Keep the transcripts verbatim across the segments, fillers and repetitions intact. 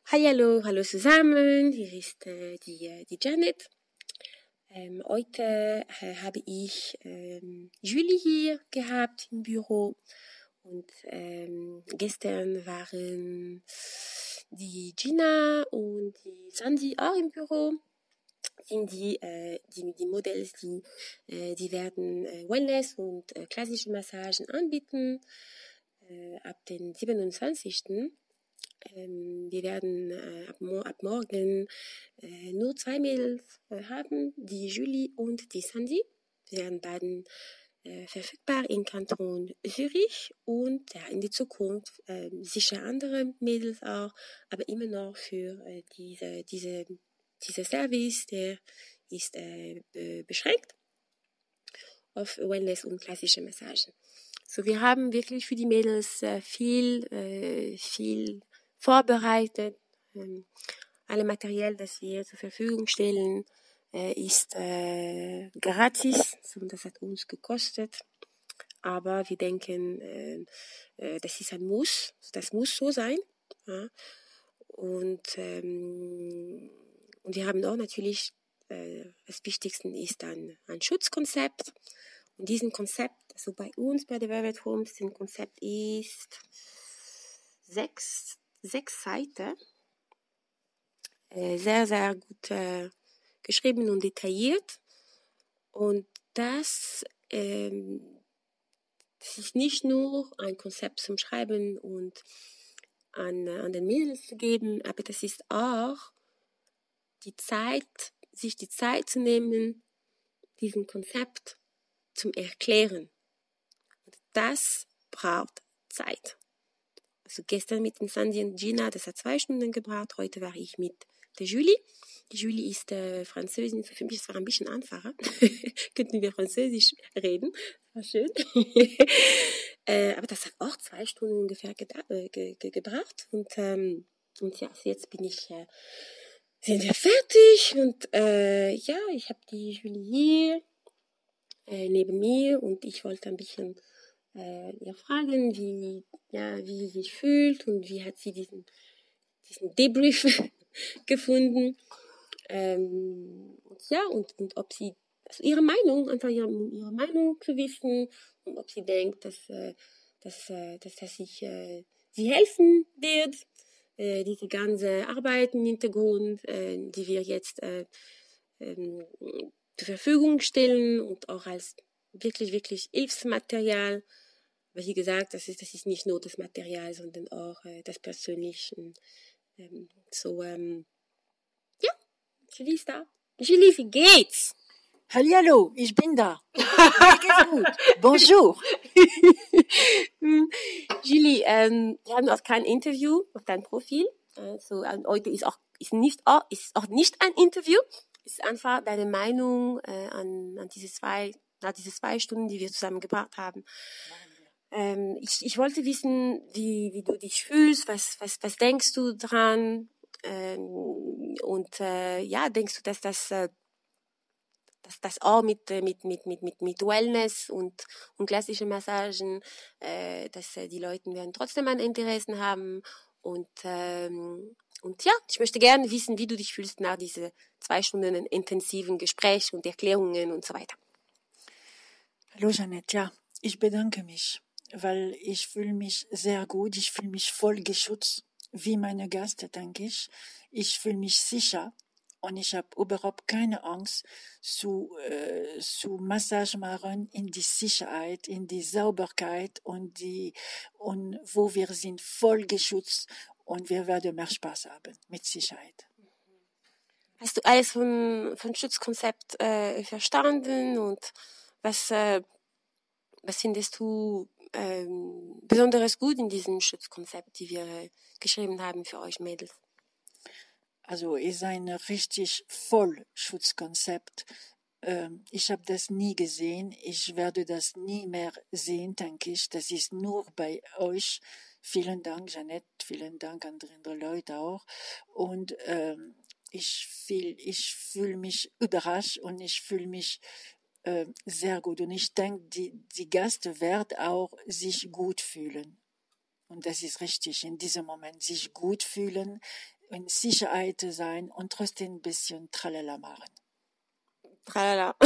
Hallo, hallo zusammen, hier ist äh, die, äh, die Janet. Ähm, heute äh, habe ich ähm, Julie hier gehabt im Büro und ähm, gestern waren die Gina und die Sandy auch im Büro. Sind die, äh, die, die Models, die, äh, die werden äh, Wellness und äh, klassische Massagen anbieten äh, ab den siebenundzwanzigsten Ähm, wir werden äh, ab, mo ab morgen äh, nur zwei Mädels äh, haben, die Julie und die Sandy. Sie werden beiden äh, verfügbar in Kanton Zürich und ja, in die Zukunft äh, sicher andere Mädels auch, aber immer noch für äh, diese, diese, dieser Service, der ist äh, beschränkt auf Wellness und klassische Massagen. So, wir haben wirklich für die Mädels äh, viel, äh, viel vorbereitet. Ähm, alle Material, das wir zur Verfügung stellen, äh, ist äh, gratis. So, das hat uns gekostet. Aber wir denken, äh, äh, das ist ein Muss. Das muss so sein. Ja. Und, ähm, und wir haben auch natürlich, äh, das Wichtigste ist ein, ein Schutzkonzept. Und diesen Konzept, also bei uns bei der Velvet Homes, das Konzept ist sechs, sechs Seiten, äh, sehr, sehr gut äh, geschrieben und detailliert. Und das, ähm, das ist nicht nur ein Konzept zum Schreiben und an, an den Mädels zu geben, aber das ist auch die Zeit, sich die Zeit zu nehmen, diesen Konzept zum Erklären. Und das braucht Zeit. Also gestern mit den Sandy und Gina, das hat zwei Stunden gebraucht. Heute war ich mit der Julie. Die Julie ist äh, Französin. Für mich ist es ein bisschen einfacher. Könnten wir Französisch reden. War schön. äh, aber das hat auch zwei Stunden ungefähr äh, ge ge gebraucht. Und, ähm, und ja, jetzt bin ich, äh, sind wir fertig. Und äh, ja, ich habe die Julie hier äh, neben mir und ich wollte ein bisschen äh, ihr fragen, wie, ja, wie sie sich fühlt und wie hat sie diesen, diesen Debrief gefunden. Ähm, und ja, und, und ob sie, also ihre Meinung, einfach ihre, ihre Meinung zu wissen und ob sie denkt, dass, äh, dass, äh, dass das sich äh, sie helfen wird, äh, diese ganze Arbeit im Hintergrund, äh, die wir jetzt äh, ähm, zur Verfügung stellen und auch als wirklich, wirklich Hilfsmaterial. Aber wie gesagt, das ist, das ist nicht nur das Material, sondern auch äh, das Persönliche. Ähm, so, ähm, ja, Julie ist da. Julie, wie geht's? Hallihallo, ich bin da. Mir geht's gut. Bonjour. Julie, ähm, wir haben auch kein Interview auf dein Profil. Also heute ist auch ist nicht auch, ist auch nicht ein Interview. Ist einfach deine Meinung äh, an an diese zwei nach diese zwei Stunden, die wir zusammen gebracht haben. Ähm, ich, ich wollte wissen, wie, wie du dich fühlst, was, was, was denkst du dran? Ähm, und äh, ja, denkst du, dass das, äh, dass das auch mit, äh, mit, mit, mit, mit, mit Wellness und, und klassischen Massagen, äh, dass äh, die Leute werden trotzdem ein Interesse haben. Und, ähm, und ja, ich möchte gerne wissen, wie du dich fühlst nach diesen zwei Stunden intensiven Gespräch und Erklärungen und so weiter. Hallo Jeanette, ja, ich bedanke mich, weil ich fühle mich sehr gut, ich fühle mich voll geschützt, wie meine Gäste, denke ich. Ich fühle mich sicher und ich habe überhaupt keine Angst zu, äh, zu Massage machen in die Sicherheit, in die Sauberkeit und die, und wo wir sind voll geschützt und wir werden mehr Spaß haben, mit Sicherheit. Hast du alles von, von Schutzkonzept äh, verstanden und was, äh, was findest du ähm, besonderes gut in diesem Schutzkonzept, die wir äh, geschrieben haben für euch Mädels? Also ist ein richtig voll Schutzkonzept. Ähm, ich habe das nie gesehen. Ich werde das nie mehr sehen, denke ich. Das ist nur bei euch. Vielen Dank, Jeanette. Vielen Dank an andere Leute auch. Und ähm, ich fühle ich fühl mich überrascht und ich fühle mich äh, sehr gut. Und ich denke, die, die Gäste werden auch sich gut fühlen. Und das ist richtig, in diesem Moment sich gut fühlen, in Sicherheit sein und trotzdem ein bisschen Tralala machen. Tralala.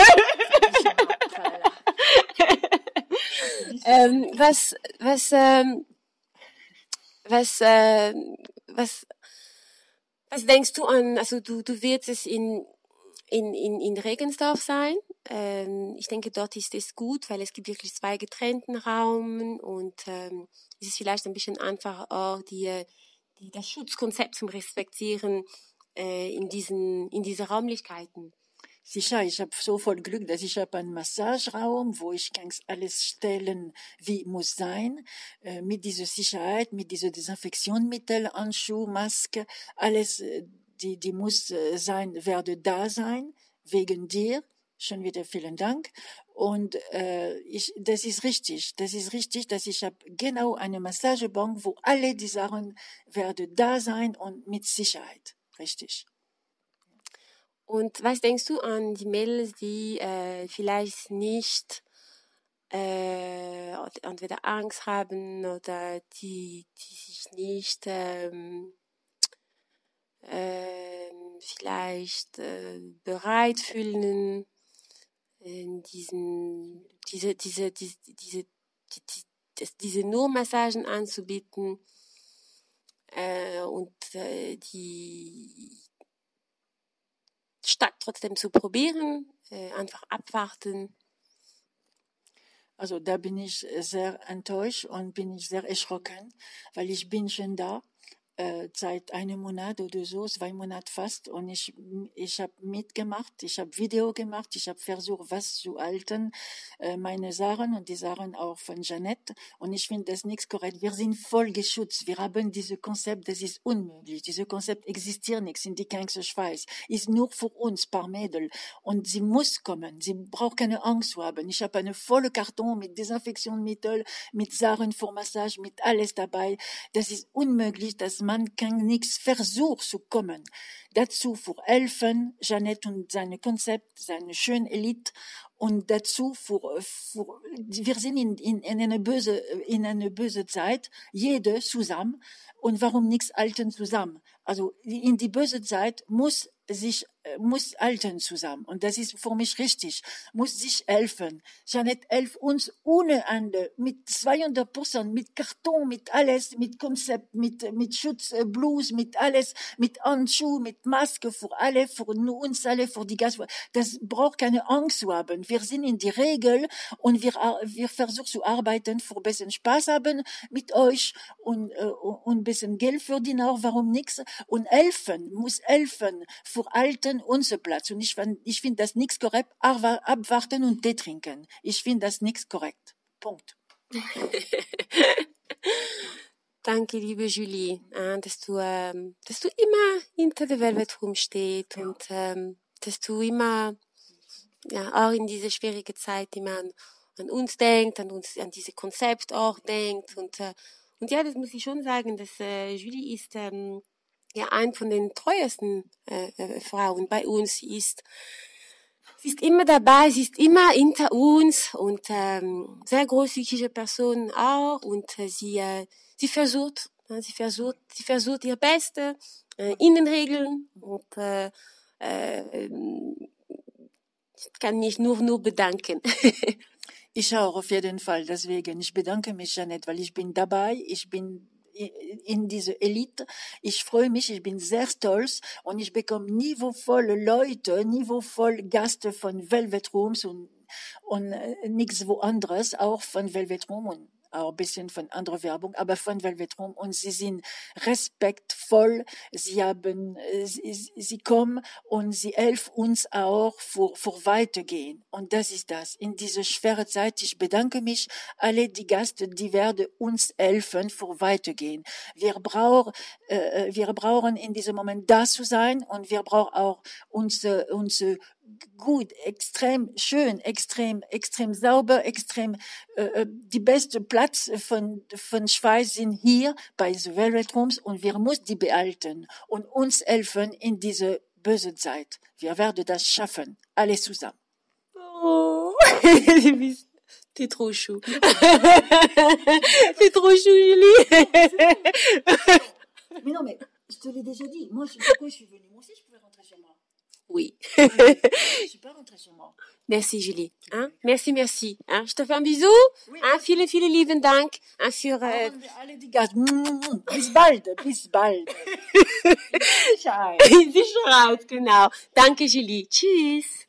ähm, was, was, ähm, was, äh, was, was denkst du an, also du, du wirst es in, in, in, in Regensdorf sein. Ähm, ich denke, dort ist es gut, weil es gibt wirklich zwei getrennten Raum und ähm, es ist vielleicht ein bisschen einfacher auch die, die, das Schutzkonzept zum Respektieren äh, in diesen, in diese Räumlichkeiten. Sicher, ich habe so voll Glück, dass ich habe einen Massageraum, wo ich kann alles stellen, wie muss sein, äh, mit dieser Sicherheit, mit dieser Desinfektionsmittel, Handschuhe, Maske, alles, äh, die, die muss äh, sein, werde da sein, wegen dir. Schon wieder vielen Dank. Und äh, ich, das ist richtig, das ist richtig, dass ich habe genau eine Massagebank, wo alle die Sachen werden da sein und mit Sicherheit. Richtig. Und was denkst du an die Mädels, die äh, vielleicht nicht äh, entweder Angst haben oder die, die sich nicht ähm, äh, vielleicht äh, bereit fühlen, in diesen, diese, diese, diese, diese, die, die, diese Nur-Massagen anzubieten äh, und äh, die statt trotzdem zu probieren, äh, einfach abwarten. Also da bin ich sehr enttäuscht und bin ich sehr erschrocken, weil ich bin schon da äh, seit einem Monat oder so, zwei Monate fast, und ich ich habe mitgemacht, ich habe Video gemacht, ich habe versucht, was zu halten, äh, meine Sachen und die Sachen auch von Jeanette, und ich finde das nichts korrekt. Wir sind voll geschützt, wir haben dieses Konzept, das ist unmöglich, dieses Konzept existiert nichts in die ganze Schweiz, ist nur für uns, paar Mädel, und sie muss kommen, sie braucht keine Angst zu haben. Ich habe eine volle Karton mit Desinfektionsmittel, mit Sachen für Massage, mit alles dabei. Das ist unmöglich, dass man kann nichts versucht zu kommen. Dazu für helfen, Jeanette und seine Konzept, seine schöne Elite, und dazu für, für wir sind in, in, in eine böse, in eine böse Zeit, jede zusammen, und warum nichts halten zusammen? Also, in die böse Zeit muss sich, muss halten zusammen. Und das ist für mich richtig. Muss sich helfen. Jeanette hilft uns ohne Ende. Mit zweihundert Prozent, mit Karton, mit alles, mit Konzept, mit, mit Schutzblues, mit alles, mit Handschuhe, mit Maske für alle, für uns alle, für die Gast. Das braucht keine Angst zu haben. Wir sind in die Regel und wir, wir versuchen zu arbeiten, für ein bisschen Spaß haben mit euch und, und ein bisschen Geld verdienen auch, warum nichts? Und helfen, muss helfen, für Alten unser Platz. Und ich, ich finde das nichts korrekt, abwarten und Tee trinken. Ich finde das nichts korrekt. Punkt. Danke, liebe Julie, dass du, ähm, dass du immer hinter der Velvet Room stehst, ja. Und ähm, dass du immer, ja, auch in diese schwierige Zeit immer an, an uns denkt, an uns, an diese Konzept auch denkt. Und, äh, und ja, das muss ich schon sagen, dass äh, Julie ist ähm, ja ein von den treuesten äh, äh, Frauen bei uns ist. Sie ist immer dabei, sie ist immer hinter uns und ähm, sehr großzügige Person auch, und äh, sie äh, sie versucht, äh, sie versucht, sie versucht ihr Bestes äh, in den Regeln, und äh, äh, ich kann mich nur nur bedanken. Ich auch auf jeden Fall, deswegen ich bedanke mich, Jeanette, weil ich bin dabei, ich bin in diese Elite. Ich freue mich, ich bin sehr stolz, und ich bekomme niveauvolle Leute, niveauvoll Gäste von Velvet Rooms und, und äh, nichts wo anderes, auch von Velvet Room und auch ein bisschen von anderer Werbung, aber von Velvet Room, und sie sind respektvoll, sie haben, sie, sie kommen und sie helfen uns auch für, für weitergehen, und das ist das. In dieser schweren Zeit, ich bedanke mich, alle die Gäste, die werden uns helfen für weitergehen. Wir brauchen, äh, wir brauchen in diesem Moment da zu sein, und wir brauchen auch unsere, unsere gut, extrem schön, extrem, extrem sauber, extrem, äh, die beste Platz von, von Schweiz sind hier bei The Velvet Rooms, und wir müssen die behalten und uns helfen in diese böse Zeit. Wir werden das schaffen, alles zusammen. Oh, t'es trop chou. T'es trop chou, Julie. Mais non, mais je te l'ai déjà dit. Moi, je- pourquoi je suis venue? Moi aussi, je pouvais rentrer chez moi. Oui. Je suis pas rentrée chez moi. Merci, Julie. Hein? Merci, merci. Hein? Je te fais un bisou. Oui. Hein? Vielen, vielen lieben Dank. Hein? Für, äh, Alle die Gast. Bis bald, bis bald. In Sicherheit. Sicherheit, genau. Danke, Julie. Tschüss.